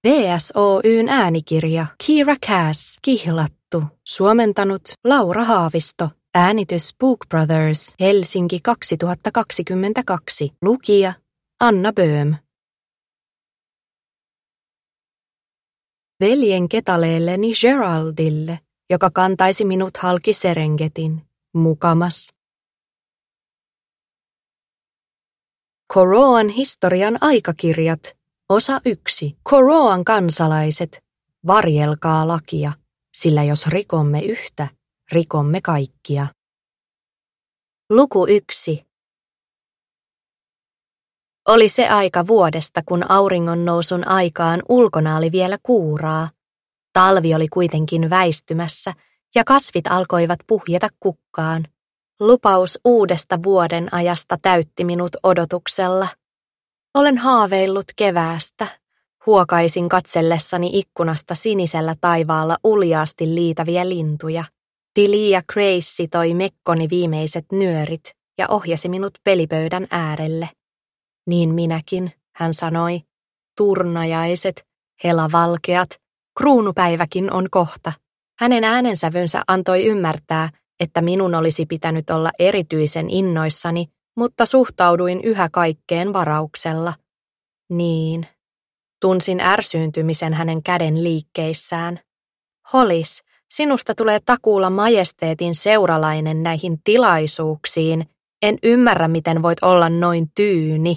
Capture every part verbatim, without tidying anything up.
V S Oy:n äänikirja Kiera Cass, Kihlattu, suomentanut Laura Haavisto, äänitys Book Brothers, Helsinki kaksituhattakaksikymmentäkaksi, lukija Anna Böhm. Veljen ketaleelleni Geraldille, joka kantaisi minut halki Serengetin, mukamas. Koroan historian aikakirjat, osa yksi. Koroan kansalaiset, varjelkaa lakia, sillä jos rikomme yhtä, rikomme kaikkia. Luku yksi. Oli se aika vuodesta, kun auringon nousun aikaan ulkona oli vielä kuuraa. Talvi oli kuitenkin väistymässä ja kasvit alkoivat puhjeta kukkaan. Lupaus uudesta vuoden ajasta täytti minut odotuksella. Olen haaveillut keväästä. Huokaisin katsellessani ikkunasta sinisellä taivaalla uljaasti liitäviä lintuja. Delia Grace toi mekkoni viimeiset nyörit ja ohjasi minut pelipöydän äärelle. Niin minäkin, hän sanoi. Turnajaiset, helavalkeat, kruunupäiväkin on kohta. Hänen äänensävynsä antoi ymmärtää, että minun olisi pitänyt olla erityisen innoissani, mutta suhtauduin yhä kaikkeen varauksella. Niin. Tunsin ärsyyntymisen hänen käden liikkeissään. Hollis, sinusta tulee takuulla majesteetin seuralainen näihin tilaisuuksiin. En ymmärrä, miten voit olla noin tyyni.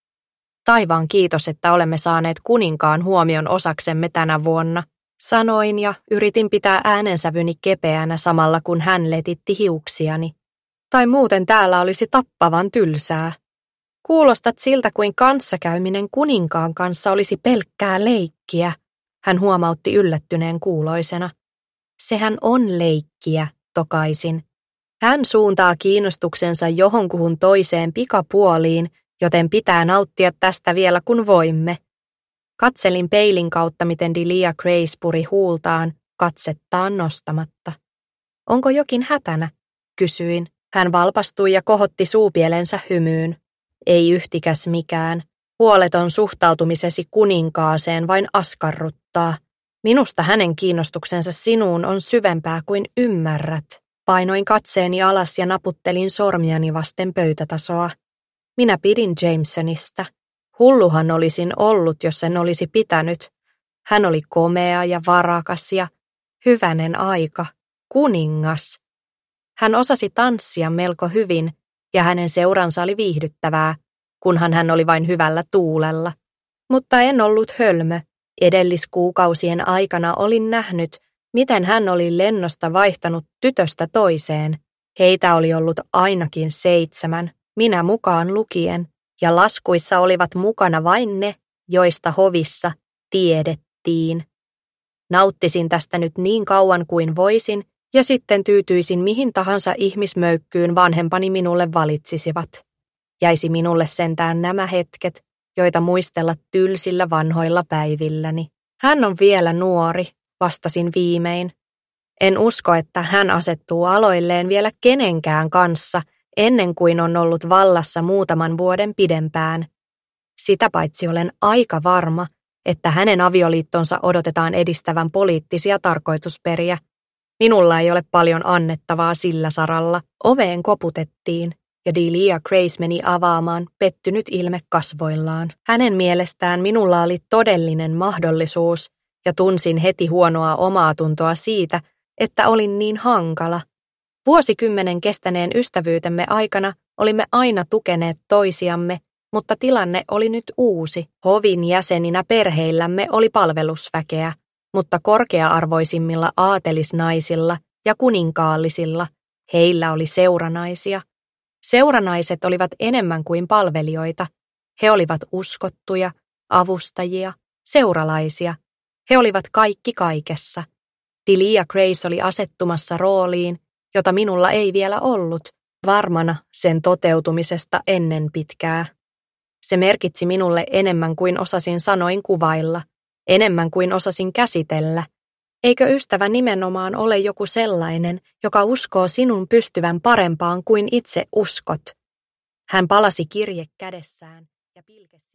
Taivaan kiitos, että olemme saaneet kuninkaan huomion osaksemme tänä vuonna, sanoin ja yritin pitää äänensävyni kepeänä samalla kun hän letitti hiuksiani. Tai muuten täällä olisi tappavan tylsää. Kuulostat siltä, kuin kanssakäyminen kuninkaan kanssa olisi pelkkää leikkiä, hän huomautti yllättyneen kuuloisena. Sehän on leikkiä, tokaisin. Hän suuntaa kiinnostuksensa johonkuhun toiseen pikapuoliin, joten pitää nauttia tästä vielä kun voimme. Katselin peilin kautta, miten Delia Grace puri huultaan, katsettaan nostamatta. Onko jokin hätänä? Kysyin. Hän valpastui ja kohotti suupielensä hymyyn. Ei yhtikäs mikään. Huoleton suhtautumisesi kuninkaaseen vain askarruttaa. Minusta hänen kiinnostuksensa sinuun on syvempää kuin ymmärrät. Painoin katseeni alas ja naputtelin sormiani vasten pöytätasoa. Minä pidin Jamesonista. Hulluhan olisin ollut, jos en olisi pitänyt. Hän oli komea ja varakas ja hyvänen aika, kuningas. Hän osasi tanssia melko hyvin ja hänen seuransa oli viihdyttävää, kunhan hän oli vain hyvällä tuulella. Mutta en ollut hölmö. Edelliskuukausien aikana olin nähnyt, miten hän oli lennosta vaihtanut tytöstä toiseen. Heitä oli ollut ainakin seitsemän, minä mukaan lukien, ja laskuissa olivat mukana vain ne, joista hovissa tiedettiin. Nauttisin tästä nyt niin kauan kuin voisin, ja sitten tyytyisin mihin tahansa ihmismöykkyyn vanhempani minulle valitsisivat. Jäisi minulle sentään nämä hetket, joita muistella tylsillä vanhoilla päivilläni. Hän on vielä nuori, vastasin viimein. En usko, että hän asettuu aloilleen vielä kenenkään kanssa, ennen kuin on ollut vallassa muutaman vuoden pidempään. Sitä paitsi olen aika varma, että hänen avioliittonsa odotetaan edistävän poliittisia tarkoitusperiä. Minulla ei ole paljon annettavaa sillä saralla. Oveen koputettiin, ja Delia Grace meni avaamaan pettynyt ilme kasvoillaan. Hänen mielestään minulla oli todellinen mahdollisuus, ja tunsin heti huonoa omaatuntoa siitä, että olin niin hankala. Vuosikymmenen kestäneen ystävyytemme aikana olimme aina tukeneet toisiamme, mutta tilanne oli nyt uusi. Hovin jäseninä perheillämme oli palvelusväkeä, mutta korkea-arvoisimmilla aatelisnaisilla ja kuninkaallisilla heillä oli seuranaisia. Seuranaiset olivat enemmän kuin palvelijoita. He olivat uskottuja, avustajia, seuralaisia. He olivat kaikki kaikessa. Delia Grace oli asettumassa rooliin, jota minulla ei vielä ollut, varmana sen toteutumisesta ennen pitkää. Se merkitsi minulle enemmän kuin osasin sanoin kuvailla, enemmän kuin osasin käsitellä. Eikö ystävä nimenomaan ole joku sellainen, joka uskoo sinun pystyvän parempaan kuin itse uskot? Hän palasi kirje kädessään ja pilkesi.